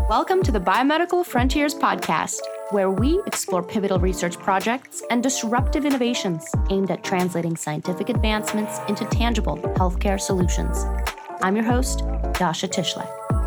Welcome to the Biomedical Frontiers podcast, where we explore pivotal research projects and disruptive innovations aimed at translating scientific advancements into tangible healthcare solutions. I'm your host, Dasha Tishley.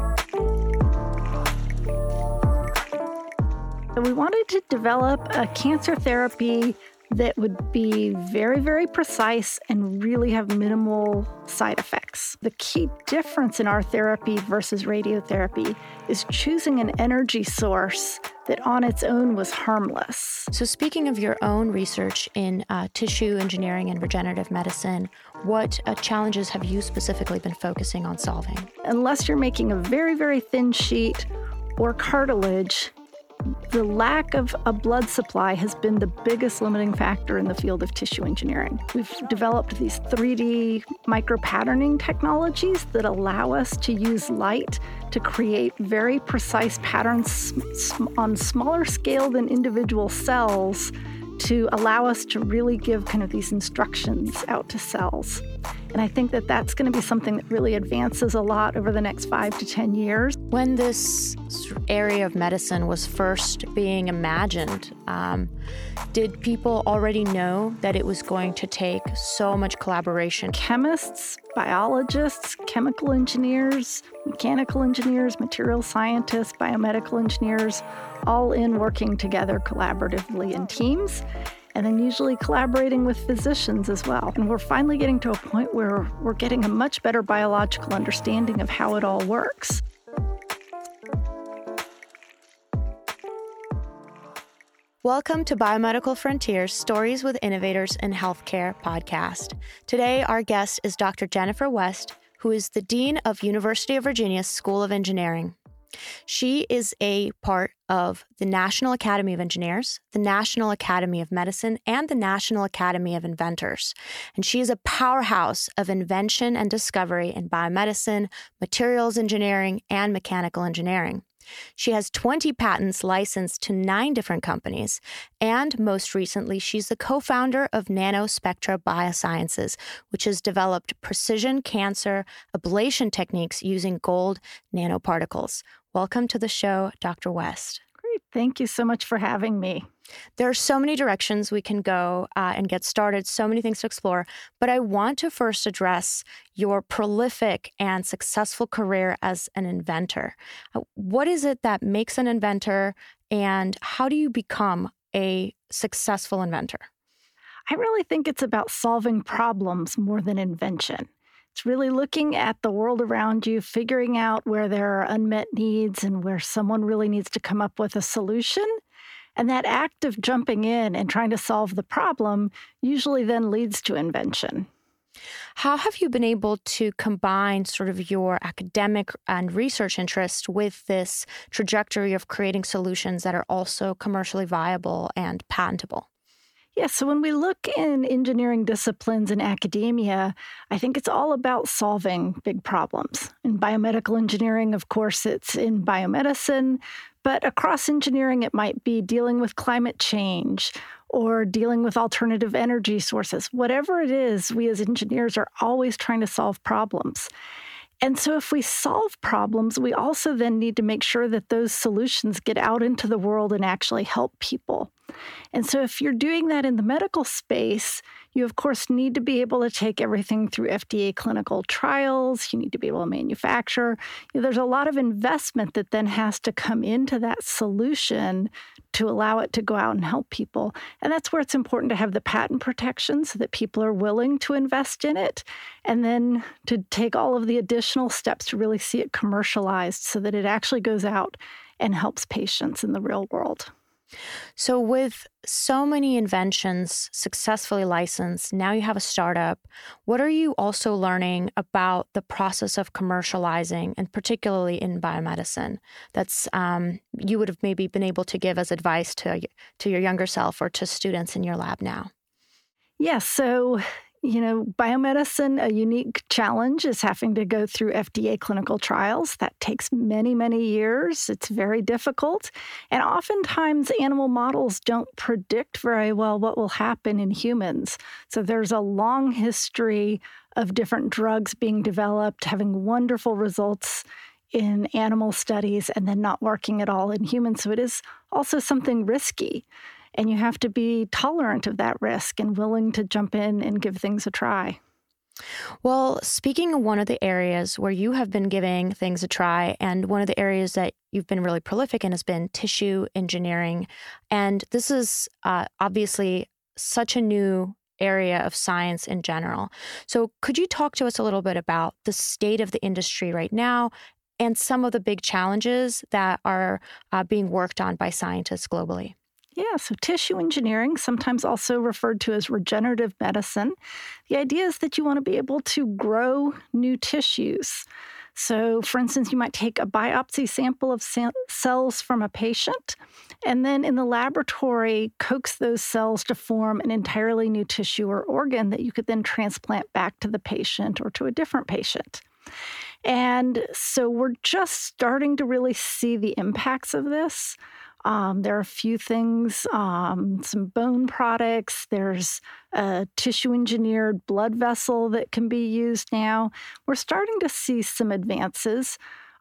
We wanted to develop a cancer therapy that would be very, very precise and really have minimal side effects. The key difference in our therapy versus radiotherapy is choosing an energy source that on its own was harmless. So speaking of your own research in tissue engineering and regenerative medicine, what challenges have you specifically been focusing on solving? Unless you're making a very, very thin sheet or cartilage, the lack of a blood supply has been the biggest limiting factor in the field of tissue engineering. We've developed these 3D micropatterning technologies that allow us to use light to create very precise patterns on smaller scale than individual cells to allow us to really give kind of these instructions out to cells. And I think that that's going to be something that really advances a lot over the next 5 to 10 years. When this area of medicine was first being imagined, did people already know that it was going to take so much collaboration? Chemists, biologists, chemical engineers, mechanical engineers, material scientists, biomedical engineers, all in working together collaboratively in teams. And then usually collaborating with physicians as well. And we're finally getting to a point where we're getting a much better biological understanding of how it all works. Welcome to Biomedical Frontiers, Stories with Innovators in Healthcare podcast. Today, our guest is Dr. Jennifer West, who is the Dean of University of Virginia School of Engineering. She is a part of the National Academy of Engineers, the National Academy of Medicine, and the National Academy of Inventors. And she is a powerhouse of invention and discovery in biomedicine, materials engineering, and mechanical engineering. She has 20 patents licensed to 9 different companies, and most recently, she's the co-founder of Nanospectra Biosciences, which has developed precision cancer ablation techniques using gold nanoparticles. Welcome to the show, Dr. West. Great. Thank you so much for having me. There are so many directions we can go and get started, so many things to explore, but I want to first address your prolific and successful career as an inventor. What is it that makes an inventor, and how do you become a successful inventor? I really think it's about solving problems more than invention. It's really looking at the world around you, figuring out where there are unmet needs and where someone really needs to come up with a solution. And that act of jumping in and trying to solve the problem usually then leads to invention. How have you been able to combine sort of your academic and research interest with this trajectory of creating solutions that are also commercially viable and patentable? Yeah, so when we look in engineering disciplines in academia, I think it's all about solving big problems. In biomedical engineering, of course, it's in biomedicine, but across engineering, it might be dealing with climate change or dealing with alternative energy sources. Whatever it is, we as engineers are always trying to solve problems. And so if we solve problems, we also then need to make sure that those solutions get out into the world and actually help people. And so if you're doing that in the medical space, you, of course, need to be able to take everything through FDA clinical trials. You need to be able to manufacture. There's a lot of investment that then has to come into that solution to allow it to go out and help people. And that's where it's important to have the patent protection so that people are willing to invest in it, and then to take all of the additional steps to really see it commercialized so that it actually goes out and helps patients in the real world. So with so many inventions successfully licensed, now you have a startup. What are you also learning about the process of commercializing, and particularly in biomedicine, that's you would have maybe been able to give as advice to your younger self or to students in your lab now? Yes, so biomedicine, a unique challenge is having to go through FDA clinical trials. That takes many, many years. It's very difficult. And oftentimes, animal models don't predict very well what will happen in humans. So there's a long history of different drugs being developed, having wonderful results in animal studies and then not working at all in humans. So it is also something risky. And you have to be tolerant of that risk and willing to jump in and give things a try. Well, speaking of one of the areas where you have been giving things a try, and one of the areas that you've been really prolific in has been tissue engineering. And this is obviously such a new area of science in general. So could you talk to us a little bit about the state of the industry right now and some of the big challenges that are being worked on by scientists globally? Yeah, so tissue engineering, sometimes also referred to as regenerative medicine. The idea is that you want to be able to grow new tissues. So, for instance, you might take a biopsy sample of cells from a patient, and then in the laboratory, coax those cells to form an entirely new tissue or organ that you could then transplant back to the patient or to a different patient. And so we're just starting to really see the impacts of this. There are a few things, some bone products. There's a tissue-engineered blood vessel that can be used now. We're starting to see some advances,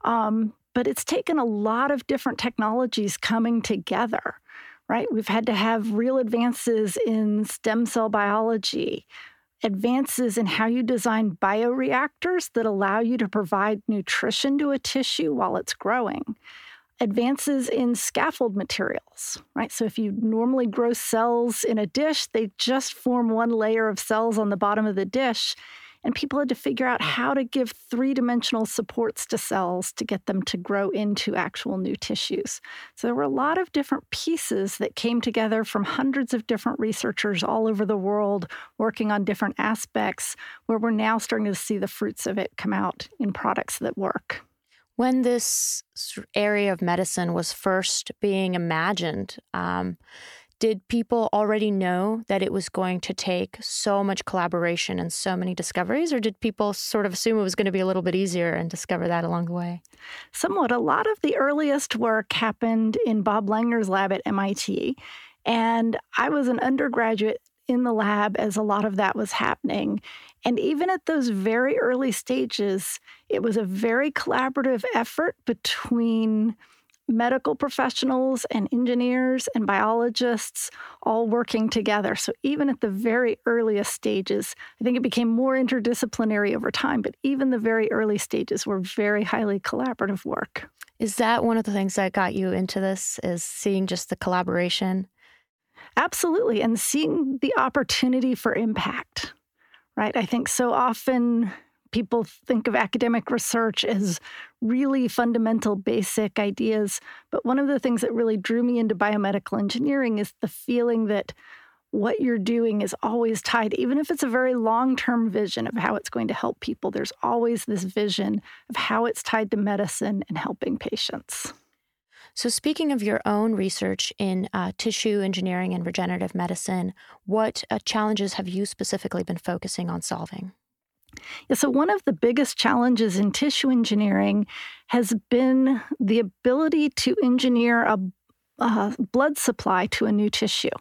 but it's taken a lot of different technologies coming together, right? We've had to have real advances in stem cell biology, advances in how you design bioreactors that allow you to provide nutrition to a tissue while it's growing. Advances in scaffold materials, right? So if you normally grow cells in a dish, they just form one layer of cells on the bottom of the dish. And people had to figure out how to give three-dimensional supports to cells to get them to grow into actual new tissues. So there were a lot of different pieces that came together from hundreds of different researchers all over the world working on different aspects, where we're now starting to see the fruits of it come out in products that work. When this area of medicine was first being imagined, did people already know that it was going to take so much collaboration and so many discoveries, or did people sort of assume it was going to be a little bit easier and discover that along the way? Somewhat. A lot of the earliest work happened in Bob Langner's lab at MIT, and I was an undergraduate in the lab as a lot of that was happening. And even at those very early stages, it was a very collaborative effort between medical professionals and engineers and biologists all working together. So even at the very earliest stages, I think it became more interdisciplinary over time, but even the very early stages were very highly collaborative work. Is that one of the things that got you into this, is seeing just the collaboration? Absolutely. And seeing the opportunity for impact, right? I think so often people think of academic research as really fundamental, basic ideas. But one of the things that really drew me into biomedical engineering is the feeling that what you're doing is always tied, even if it's a very long-term vision of how it's going to help people, there's always this vision of how it's tied to medicine and helping patients. So speaking of your own research in tissue engineering and regenerative medicine, what challenges have you specifically been focusing on solving? Yeah, so one of the biggest challenges in tissue engineering has been the ability to engineer a blood supply to a new tissue.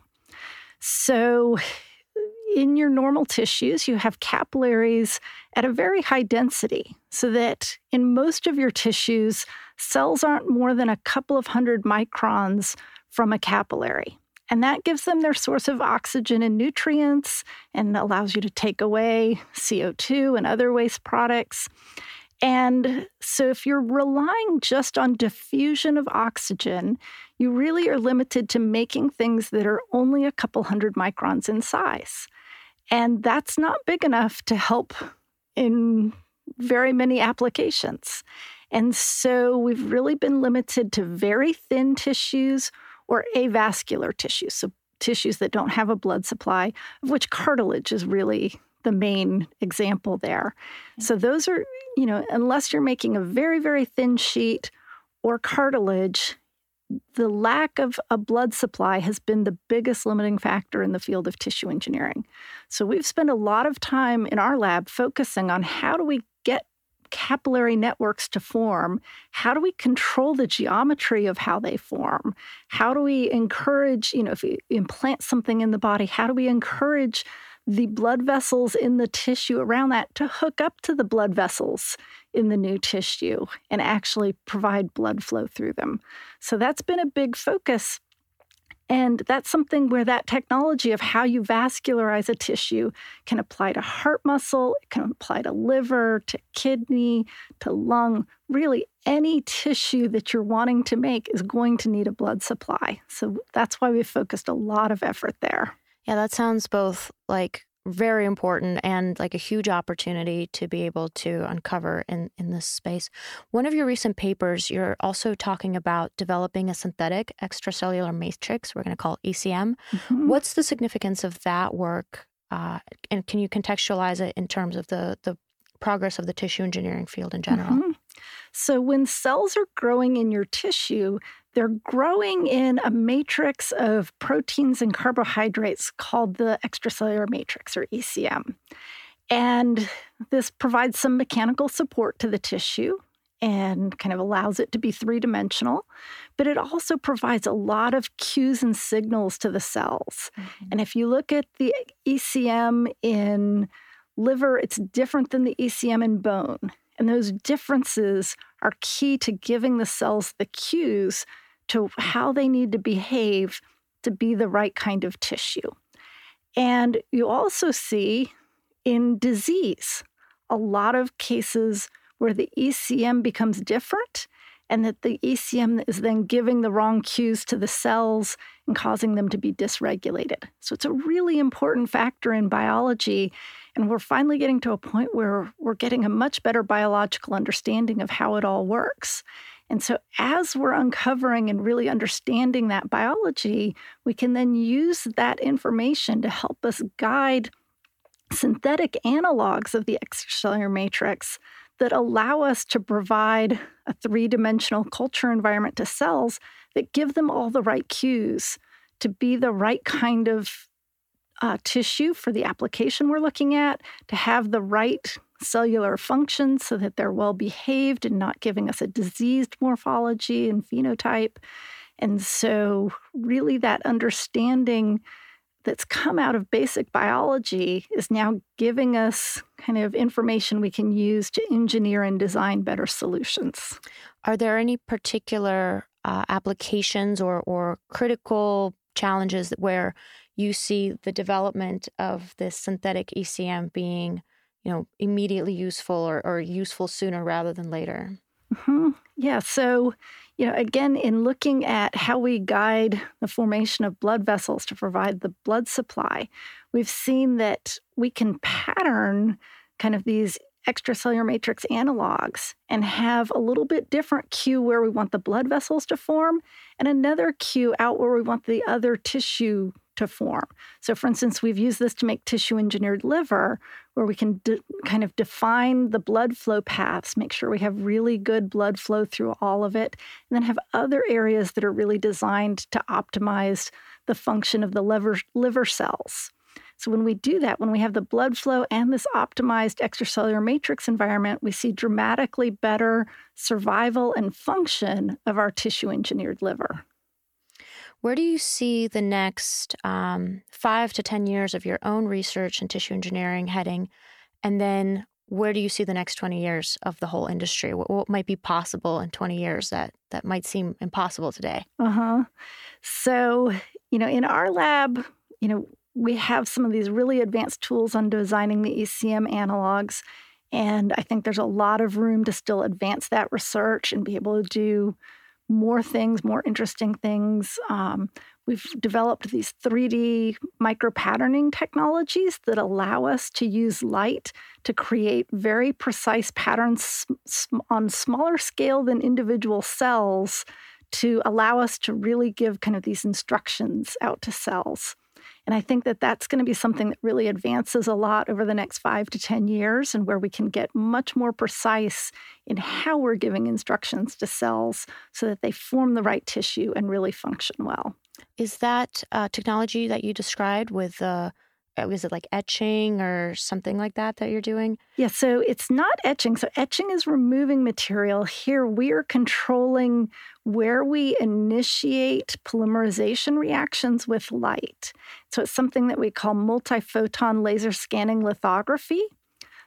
So in your normal tissues, you have capillaries at a very high density, so that in most of your tissues, cells aren't more than a couple of 100 microns from a capillary. And that gives them their source of oxygen and nutrients and allows you to take away CO2 and other waste products. And so if you're relying just on diffusion of oxygen, you really are limited to making things that are only a couple 100 microns in size. And that's not big enough to help in very many applications. And so we've really been limited to very thin tissues or avascular tissues, so tissues that don't have a blood supply, of which cartilage is really the main example there. So those are, unless you're making a very, very thin sheet or cartilage, the lack of a blood supply has been the biggest limiting factor in the field of tissue engineering. So we've spent a lot of time in our lab focusing on how do we get capillary networks to form? How do we control the geometry of how they form? How do we encourage, if you implant something in the body, how do we encourage the blood vessels in the tissue around that to hook up to the blood vessels in the new tissue and actually provide blood flow through them. So that's been a big focus. And that's something where that technology of how you vascularize a tissue can apply to heart muscle, it can apply to liver, to kidney, to lung. Really, any tissue that you're wanting to make is going to need a blood supply. So that's why we've focused a lot of effort there. Yeah, that sounds both like very important and like a huge opportunity to be able to uncover in this space. One of your recent papers, you're also talking about developing a synthetic extracellular matrix, we're going to call it ECM. Mm-hmm. What's the significance of that work? And can you contextualize it in terms of the progress of the tissue engineering field in general? Mm-hmm. So when cells are growing in your tissue, they're growing in a matrix of proteins and carbohydrates called the extracellular matrix, or ECM. And this provides some mechanical support to the tissue and kind of allows it to be three-dimensional, but it also provides a lot of cues and signals to the cells. Mm-hmm. And if you look at the ECM in liver, it's different than the ECM in bone. And those differences are key to giving the cells the cues to how they need to behave to be the right kind of tissue. And you also see in disease a lot of cases where the ECM becomes different and that the ECM is then giving the wrong cues to the cells and causing them to be dysregulated. So it's a really important factor in biology. And we're finally getting to a point where we're getting a much better biological understanding of how it all works. And so as we're uncovering and really understanding that biology, we can then use that information to help us guide synthetic analogs of the extracellular matrix that allow us to provide a three-dimensional culture environment to cells that give them all the right cues to be the right kind of tissue for the application we're looking at, to have the right cellular function so that they're well behaved and not giving us a diseased morphology and phenotype. And so really that understanding that's come out of basic biology is now giving us kind of information we can use to engineer and design better solutions. Are there any particular applications or critical challenges where you see the development of this synthetic ECM being, immediately useful or useful sooner rather than later? Mm-hmm. Yeah. So, again, in looking at how we guide the formation of blood vessels to provide the blood supply, we've seen that we can pattern kind of these extracellular matrix analogs and have a little bit different cue where we want the blood vessels to form and another cue out where we want the other tissue to form. So, for instance, we've used this to make tissue-engineered liver, where we can kind of define the blood flow paths, make sure we have really good blood flow through all of it, and then have other areas that are really designed to optimize the function of the liver cells. So when we do that, when we have the blood flow and this optimized extracellular matrix environment, we see dramatically better survival and function of our tissue-engineered liver. Where do you see the next 5 to 10 years of your own research in tissue engineering heading? And then where do you see the next 20 years of the whole industry? What might be possible in 20 years that might seem impossible today? So, in our lab, we have some of these really advanced tools on designing the ECM analogs. And I think there's a lot of room to still advance that research and be able to do more things, more interesting things. We've developed these 3D micropatterning technologies that allow us to use light to create very precise patterns on smaller scale than individual cells to allow us to really give kind of these instructions out to cells. And I think that that's going to be something that really advances a lot over the next 5 to 10 years and where we can get much more precise in how we're giving instructions to cells so that they form the right tissue and really function well. Is that technology that you described with, is it like etching or something like that you're doing? Yeah, so it's not etching. So etching is removing material. Here we are controlling where we initiate polymerization reactions with light. So it's something that we call multiphoton laser scanning lithography.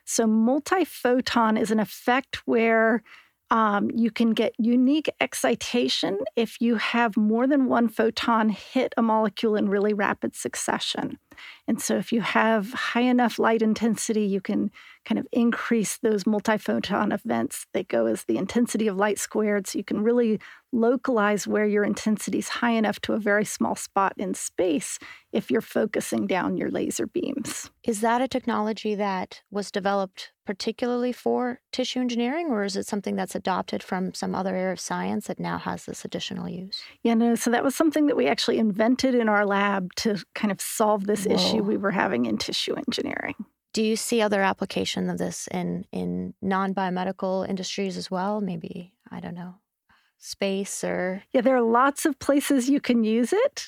So multiphoton is an effect where you can get unique excitation if you have more than one photon hit a molecule in really rapid succession. And so if you have high enough light intensity, you can kind of increase those multiphoton events. They go as the intensity of light squared. So you can really localize where your intensity is high enough to a very small spot in space if you're focusing down your laser beams. Is that a technology that was developed particularly for tissue engineering, or is it something that's adopted from some other area of science that now has this additional use? Yeah, no, so that was something that we actually invented in our lab to kind of solve this issue we were having in tissue engineering. Do you see other application of this in non-biomedical industries as well? Maybe, I don't know, space or... Yeah, there are lots of places you can use it.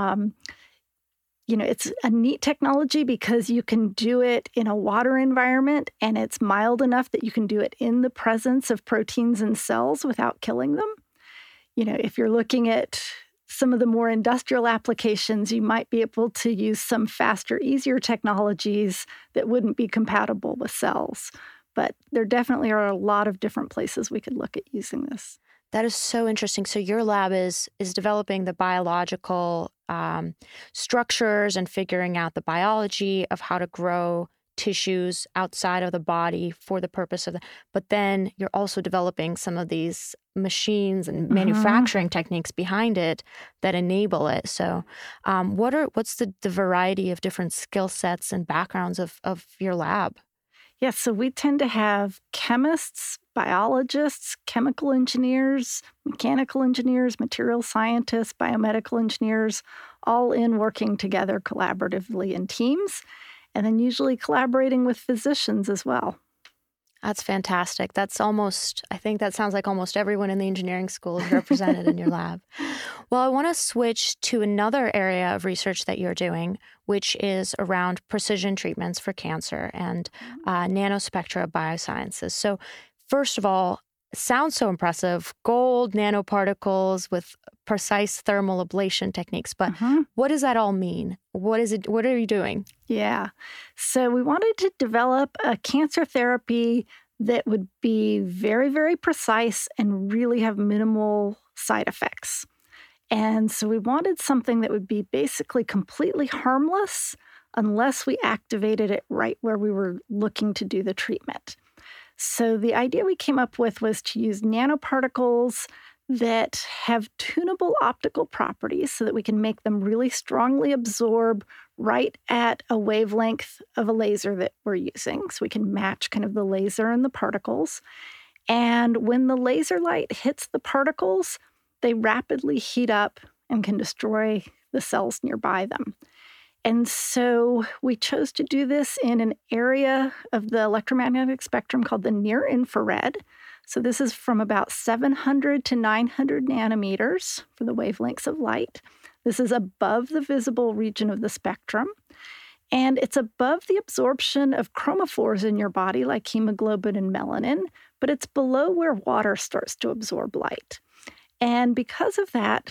It's a neat technology because you can do it in a water environment, and it's mild enough that you can do it in the presence of proteins and cells without killing them. If you're looking at some of the more industrial applications, you might be able to use some faster, easier technologies that wouldn't be compatible with cells. But there definitely are a lot of different places we could look at using this. That is so interesting. So your lab is developing the biological structures and figuring out the biology of how to grow tissues outside of the body for the purpose of the... But then you're also developing some of these machines and manufacturing techniques behind it that enable it. So what's the variety of different skill sets and backgrounds of your lab? Yes, so we tend to have chemists, biologists, chemical engineers, mechanical engineers, material scientists, biomedical engineers, all in working together collaboratively in teams, and then usually collaborating with physicians as well. That's fantastic. I think that sounds like almost everyone in the engineering school is represented in your lab. Well, I want to switch to another area of research that you're doing, which is around precision treatments for cancer and nanospectra biosciences. So first of all, it sounds so impressive, gold nanoparticles with precise thermal ablation techniques. But what does that all mean? What is it? What are you doing? Yeah. So we wanted to develop a cancer therapy that would be very, very precise and really have minimal side effects. And so we wanted something that would be basically completely harmless unless we activated it right where we were looking to do the treatment. So the idea we came up with was to use nanoparticles that have tunable optical properties so that we can make them really strongly absorb right at a wavelength of a laser that we're using. So we can match kind of the laser and the particles. And when the laser light hits the particles, they rapidly heat up and can destroy the cells nearby them. And so we chose to do this in an area of the electromagnetic spectrum called the near infrared. So this is from about 700 to 900 nanometers for the wavelengths of light. This is above the visible region of the spectrum. And it's above the absorption of chromophores in your body, like hemoglobin and melanin, but it's below where water starts to absorb light. And because of that,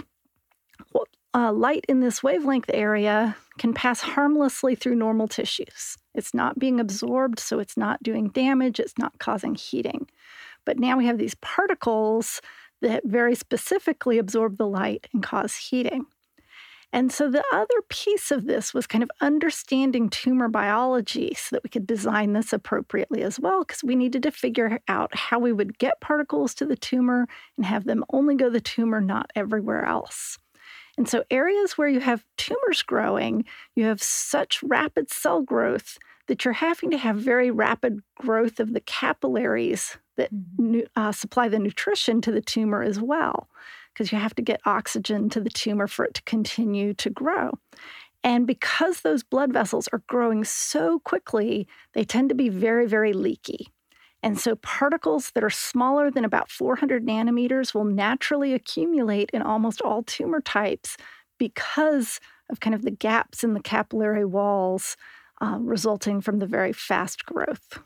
light in this wavelength area can pass harmlessly through normal tissues. It's not being absorbed, so it's not doing damage, it's not causing heating. But now we have these particles that very specifically absorb the light and cause heating. And so the other piece of this was kind of understanding tumor biology so that we could design this appropriately as well, because we needed to figure out how we would get particles to the tumor and have them only go to the tumor, not everywhere else. And so areas where you have tumors growing, you have such rapid cell growth that you're having to have very rapid growth of the capillaries that supply the nutrition to the tumor as well, because you have to get oxygen to the tumor for it to continue to grow. And because those blood vessels are growing so quickly, they tend to be very, very leaky. And so particles that are smaller than about 400 nanometers will naturally accumulate in almost all tumor types because of kind of the gaps in the capillary walls resulting from the very fast growth.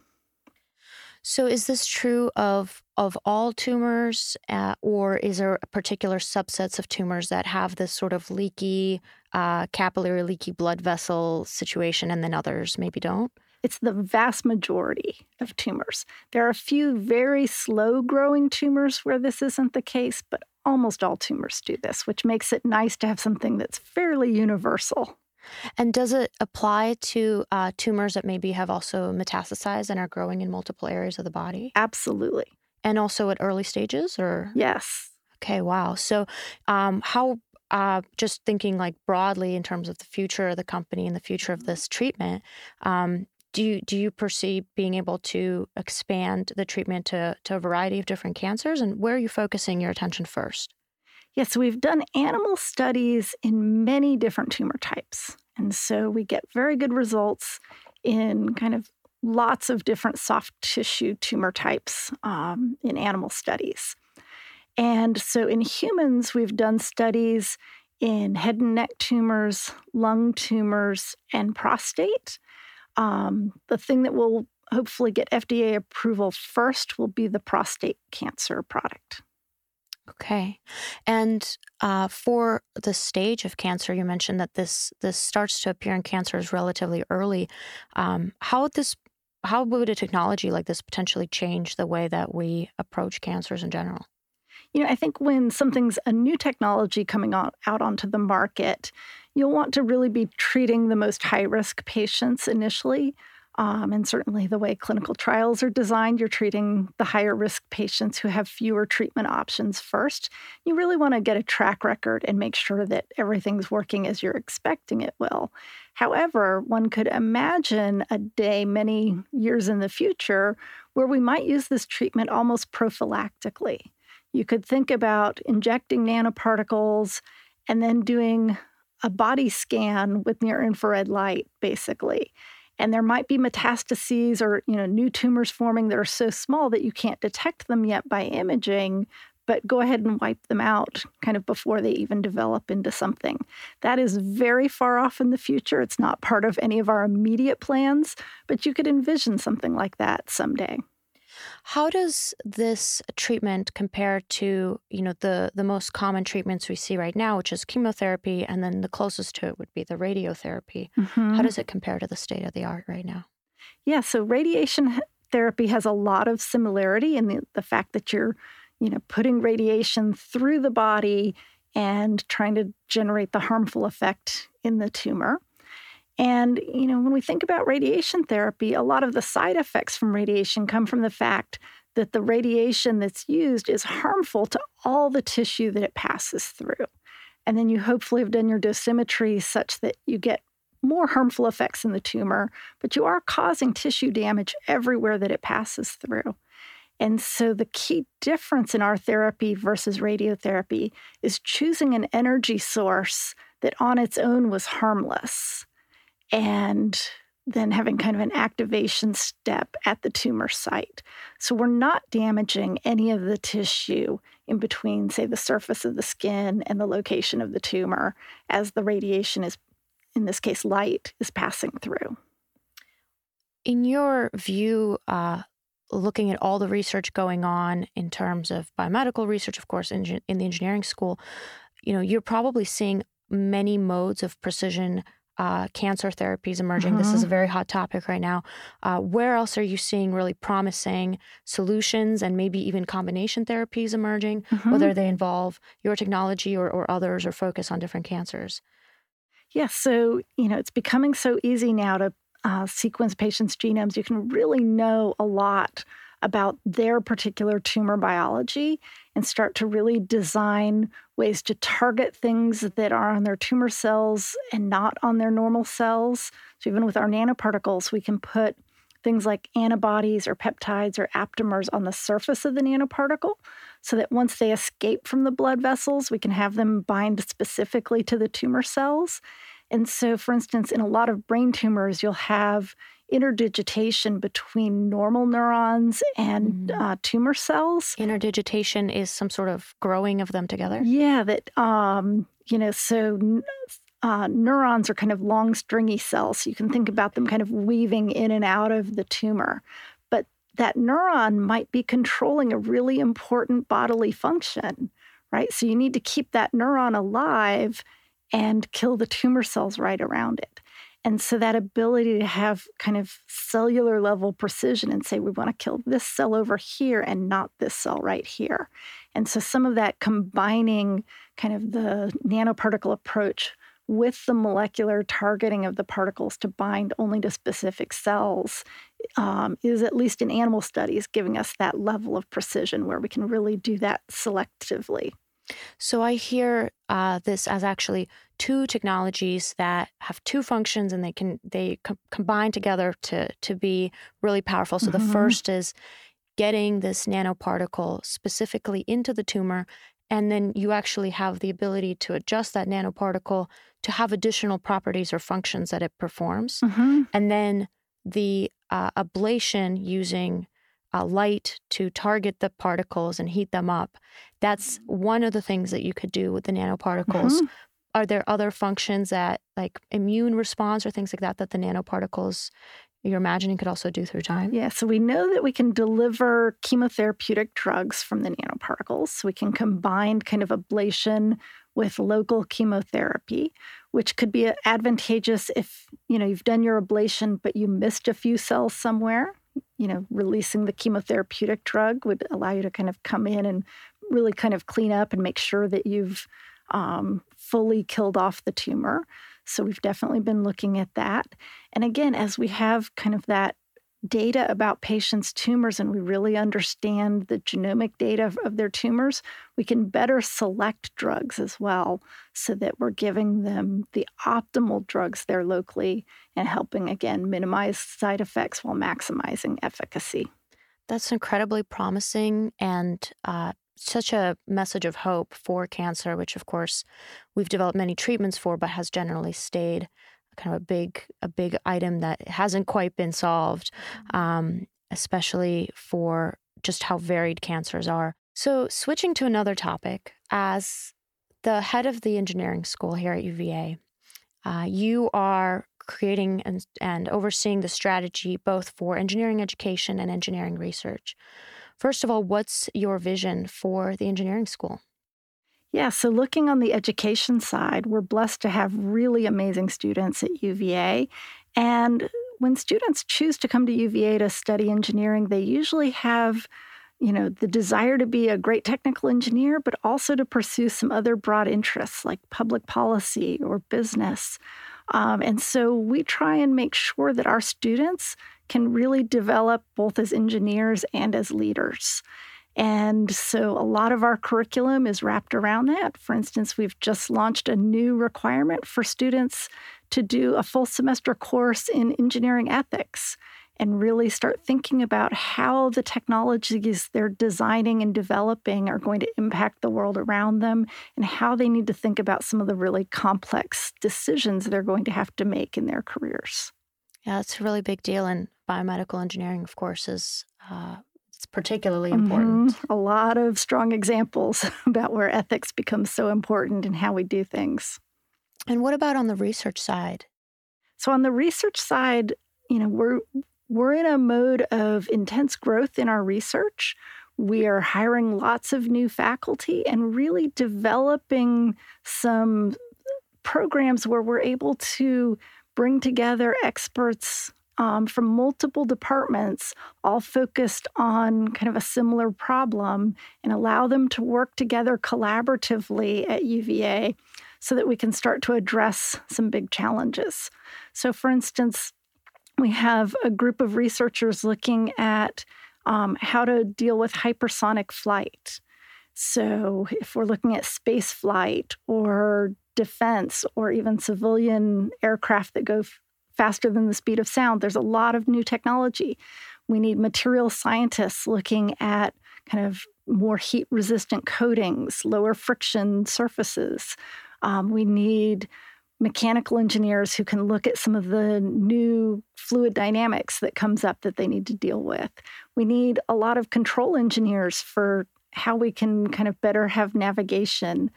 So is this true of all tumors, or is there particular subsets of tumors that have this sort of leaky, capillary leaky blood vessel situation and then others maybe don't? It's the vast majority of tumors. There are a few very slow-growing tumors where this isn't the case, but almost all tumors do this, which makes it nice to have something that's fairly universal. And does it apply to tumors that maybe have also metastasized and are growing in multiple areas of the body? Absolutely. And also at early stages, or? Yes. Okay, wow. So how, just thinking like broadly in terms of the future of the company and the future of this treatment, do you perceive being able to expand the treatment to a variety of different cancers? And where are you focusing your attention first? Yes, so we've done animal studies in many different tumor types. And so we get very good results in kind of lots of different soft tissue tumor types in animal studies. And so in humans, we've done studies in head and neck tumors, lung tumors, and prostate. The thing that will hopefully get FDA approval first will be the prostate cancer product. Okay. And for the stage of cancer, you mentioned that this starts to appear in cancers relatively early. How would a technology like this potentially change the way that we approach cancers in general? I think when something's a new technology coming out onto the market, you'll want to really be treating the most high-risk patients initially. And certainly the way clinical trials are designed, you're treating the higher risk patients who have fewer treatment options first. You really want to get a track record and make sure that everything's working as you're expecting it will. However, one could imagine a day many years in the future where we might use this treatment almost prophylactically. You could think about injecting nanoparticles and then doing a body scan with near-infrared light, basically. And there might be metastases or new tumors forming that are so small that you can't detect them yet by imaging, but go ahead and wipe them out kind of before they even develop into something. That is very far off in the future. It's not part of any of our immediate plans, but you could envision something like that someday. How does this treatment compare to, the most common treatments we see right now, which is chemotherapy, and then the closest to it would be the radiotherapy? Mm-hmm. How does it compare to the state of the art right now? Yeah, so radiation therapy has a lot of similarity in the fact that you're, putting radiation through the body and trying to generate the harmful effect in the tumor. And, when we think about radiation therapy, a lot of the side effects from radiation come from the fact that the radiation that's used is harmful to all the tissue that it passes through. And then you hopefully have done your dosimetry such that you get more harmful effects in the tumor, but you are causing tissue damage everywhere that it passes through. And so the key difference in our therapy versus radiotherapy is choosing an energy source that on its own was harmless, and then having kind of an activation step at the tumor site. So we're not damaging any of the tissue in between, say, the surface of the skin and the location of the tumor as the radiation is, in this case, light, is passing through. In your view, looking at all the research going on in terms of biomedical research, of course, in the engineering school, you're probably seeing many modes of precision cancer therapies emerging. This is a very hot topic right now. Where else are you seeing really promising solutions and maybe even combination therapies emerging, whether they involve your technology or others or focus on different cancers? Yes, so, it's becoming so easy now to sequence patients' genomes. You can really know a lot about their particular tumor biology and start to really design ways to target things that are on their tumor cells and not on their normal cells. So even with our nanoparticles, we can put things like antibodies or peptides or aptamers on the surface of the nanoparticle so that once they escape from the blood vessels, we can have them bind specifically to the tumor cells. And so, for instance, in a lot of brain tumors, you'll have interdigitation between normal neurons and tumor cells. Interdigitation is some sort of growing of them together? Yeah, that, neurons are kind of long, stringy cells. So you can think about them kind of weaving in and out of the tumor. But that neuron might be controlling a really important bodily function, right? So you need to keep that neuron alive and kill the tumor cells right around it. And so that ability to have kind of cellular level precision and say, we want to kill this cell over here and not this cell right here. And so some of that combining kind of the nanoparticle approach with the molecular targeting of the particles to bind only to specific cells is, at least in animal studies, giving us that level of precision where we can really do that selectively. So I hear this as actually two technologies that have two functions, and they combine together to be really powerful. So the first is getting this nanoparticle specifically into the tumor, and then you actually have the ability to adjust that nanoparticle to have additional properties or functions that it performs. And then the ablation using light to target the particles and heat them up. That's one of the things that you could do with the nanoparticles. Are there other functions that, like immune response or things like that, that the nanoparticles you're imagining could also do through time? Yeah, so we know that we can deliver chemotherapeutic drugs from the nanoparticles. So we can combine kind of ablation with local chemotherapy, which could be advantageous if, you've done your ablation, but you missed a few cells somewhere. Releasing the chemotherapeutic drug would allow you to kind of come in and really kind of clean up and make sure that you've fully killed off the tumor. So we've definitely been looking at that. And again, as we have kind of that data about patients' tumors and we really understand the genomic data of their tumors, we can better select drugs as well so that we're giving them the optimal drugs there locally and helping, again, minimize side effects while maximizing efficacy. That's incredibly promising and such a message of hope for cancer, which, of course, we've developed many treatments for, but has generally stayed kind of a big item that hasn't quite been solved, especially for just how varied cancers are. So switching to another topic, as the head of the engineering school here at UVA, you are creating and overseeing the strategy both for engineering education and engineering research. First of all, what's your vision for the engineering school? Yeah, so looking on the education side, we're blessed to have really amazing students at UVA. And when students choose to come to UVA to study engineering, they usually have, the desire to be a great technical engineer, but also to pursue some other broad interests like public policy or business. And so we try and make sure that our students can really develop both as engineers and as leaders. And so a lot of our curriculum is wrapped around that. For instance, we've just launched a new requirement for students to do a full semester course in engineering ethics and really start thinking about how the technologies they're designing and developing are going to impact the world around them and how they need to think about some of the really complex decisions they're going to have to make in their careers. Yeah, it's a really big deal. And biomedical engineering, of course, is it's particularly important. A lot of strong examples about where ethics becomes so important in how we do things. And what about on the research side? So on the research side, we're in a mode of intense growth in our research. We are hiring lots of new faculty and really developing some programs where we're able to bring together experts from multiple departments, all focused on kind of a similar problem, and allow them to work together collaboratively at UVA so that we can start to address some big challenges. So, for instance, we have a group of researchers looking at how to deal with hypersonic flight. So if we're looking at space flight or defense or even civilian aircraft that go faster than the speed of sound, there's a lot of new technology. We need material scientists looking at kind of more heat-resistant coatings, lower friction surfaces. We need mechanical engineers who can look at some of the new fluid dynamics that comes up that they need to deal with. We need a lot of control engineers for how we can kind of better have navigation.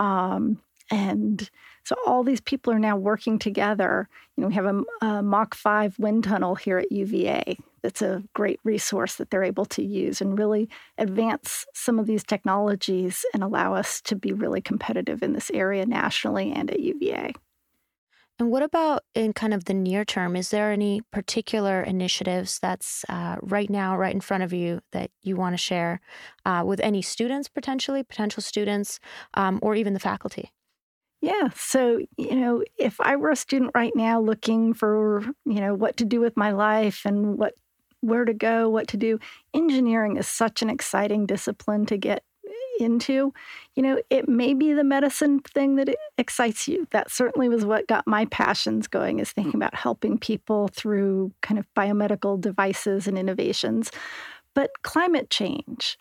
And so all these people are now working together. We have a Mach 5 wind tunnel here at UVA. That's a great resource that they're able to use and really advance some of these technologies and allow us to be really competitive in this area nationally and at UVA. And what about in kind of the near term? Is there any particular initiatives that's right now, right in front of you that you want to share with any students, potential students, or even the faculty? Yeah. So, if I were a student right now looking for, what to do with my life and where to go, what to do, engineering is such an exciting discipline to get into. It may be the medicine thing that excites you. That certainly was what got my passions going, is thinking about helping people through kind of biomedical devices and innovations. But climate change,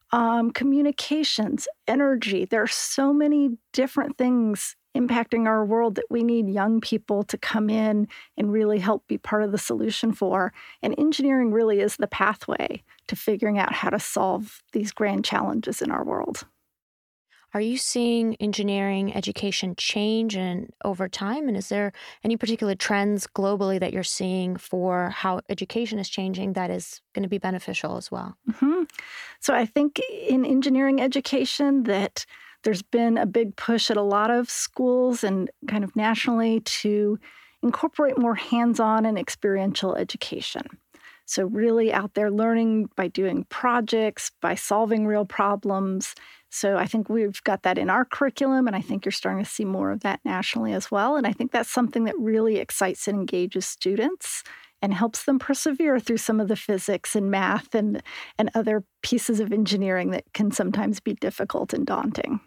communications, energy. There are so many different things impacting our world that we need young people to come in and really help be part of the solution for. And engineering really is the pathway to figuring out how to solve these grand challenges in our world. Are you seeing engineering education change over time? And is there any particular trends globally that you're seeing for how education is changing that is going to be beneficial as well? Mm-hmm. So I think in engineering education that there's been a big push at a lot of schools and kind of nationally to incorporate more hands-on and experiential education. So really out there learning by doing projects, by solving real problems. So I think we've got that in our curriculum, and I think you're starting to see more of that nationally as well. And I think that's something that really excites and engages students and helps them persevere through some of the physics and math and other pieces of engineering that can sometimes be difficult and daunting.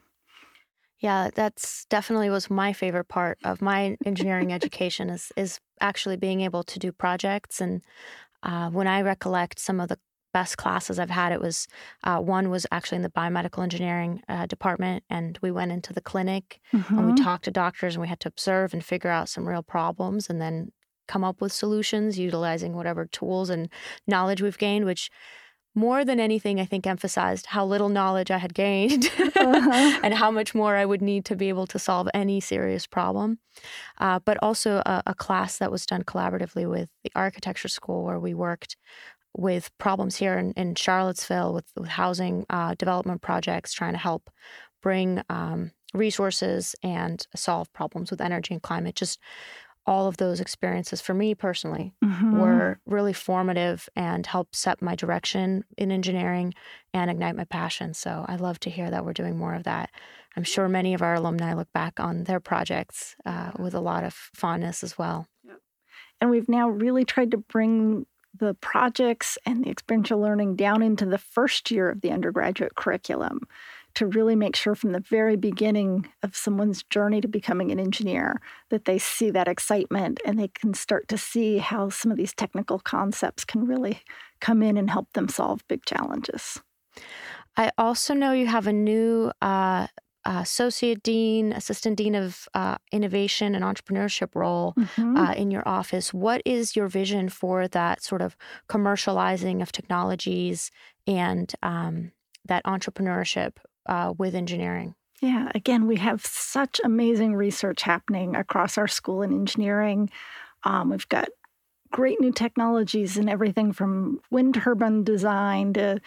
Yeah, that's definitely was my favorite part of my engineering education is actually being able to do projects. And when I recollect some of the best classes I've had, it was one was actually in the biomedical engineering department, and we went into the clinic and we talked to doctors, and we had to observe and figure out some real problems and then come up with solutions utilizing whatever tools and knowledge we've gained, which more than anything, I think emphasized how little knowledge I had gained and how much more I would need to be able to solve any serious problem. But also a class that was done collaboratively with the architecture school, where we worked with problems here in Charlottesville with housing development projects, trying to help bring resources and solve problems with energy and climate. Just all of those experiences for me personally were really formative and helped set my direction in engineering and ignite my passion. So I love to hear that we're doing more of that. I'm sure many of our alumni look back on their projects with a lot of fondness as well. And we've now really tried to bring the projects and the experiential learning down into the first year of the undergraduate curriculum to really make sure from the very beginning of someone's journey to becoming an engineer that they see that excitement and they can start to see how some of these technical concepts can really come in and help them solve big challenges. I also know you have a new associate dean, assistant dean of innovation and entrepreneurship role in your office. What is your vision for that sort of commercializing of technologies and that entrepreneurship with engineering? Yeah, again, we have such amazing research happening across our school in engineering. We've got great new technologies in everything from wind turbine design to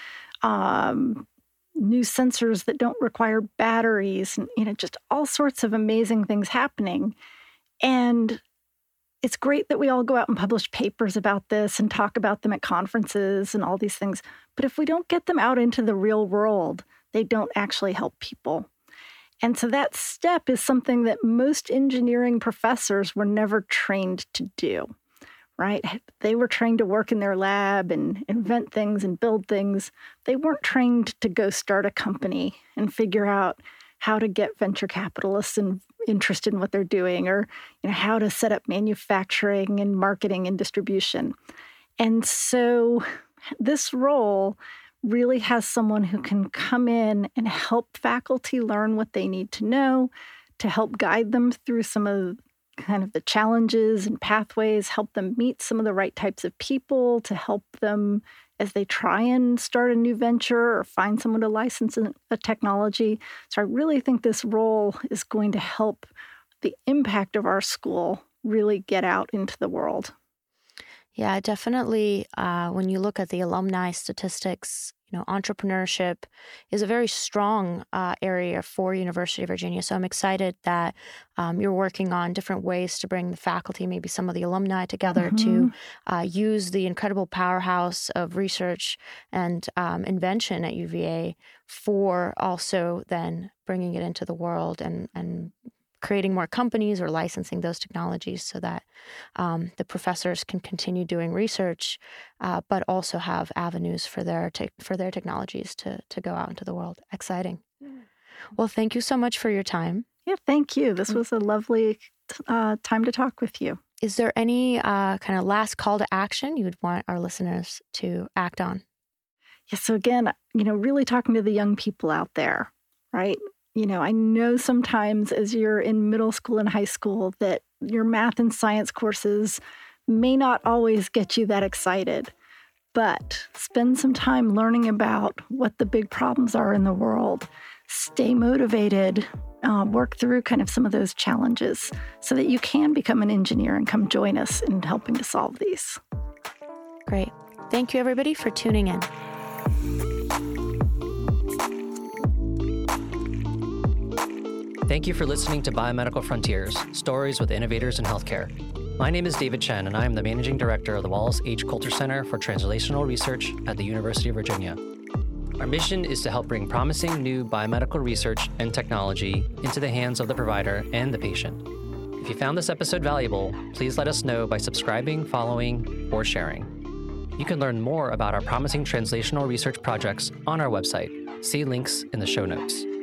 new sensors that don't require batteries, and just all sorts of amazing things happening. And it's great that we all go out and publish papers about this and talk about them at conferences and all these things. But if we don't get them out into the real world, they don't actually help people. And so that step is something that most engineering professors were never trained to do, right? They were trained to work in their lab and invent things and build things. They weren't trained to go start a company and figure out how to get venture capitalists interested in what they're doing, or how to set up manufacturing and marketing and distribution. And so this role really has someone who can come in and help faculty learn what they need to know, to help guide them through some of kind of the challenges and pathways, help them meet some of the right types of people, to help them as they try and start a new venture or find someone to license a technology. So I really think this role is going to help the impact of our school really get out into the world. Yeah, definitely. When you look at the alumni statistics, entrepreneurship is a very strong area for University of Virginia. So I'm excited that you're working on different ways to bring the faculty, maybe some of the alumni together to use the incredible powerhouse of research and invention at UVA for also then bringing it into the world and creating more companies or licensing those technologies so that the professors can continue doing research, but also have avenues for their technologies to go out into the world. Exciting. Well, thank you so much for your time. Yeah, thank you. This was a lovely time to talk with you. Is there any kind of last call to action you would want our listeners to act on? Yeah, so again, really talking to the young people out there, right? I know sometimes as you're in middle school and high school that your math and science courses may not always get you that excited, but spend some time learning about what the big problems are in the world. Stay motivated, work through kind of some of those challenges so that you can become an engineer and come join us in helping to solve these. Great. Thank you, everybody, for tuning in. Thank you for listening to Biomedical Frontiers, Stories with Innovators in Healthcare. My name is David Chen, and I am the Managing Director of the Wallace H. Coulter Center for Translational Research at the University of Virginia. Our mission is to help bring promising new biomedical research and technology into the hands of the provider and the patient. If you found this episode valuable, please let us know by subscribing, following, or sharing. You can learn more about our promising translational research projects on our website. See links in the show notes.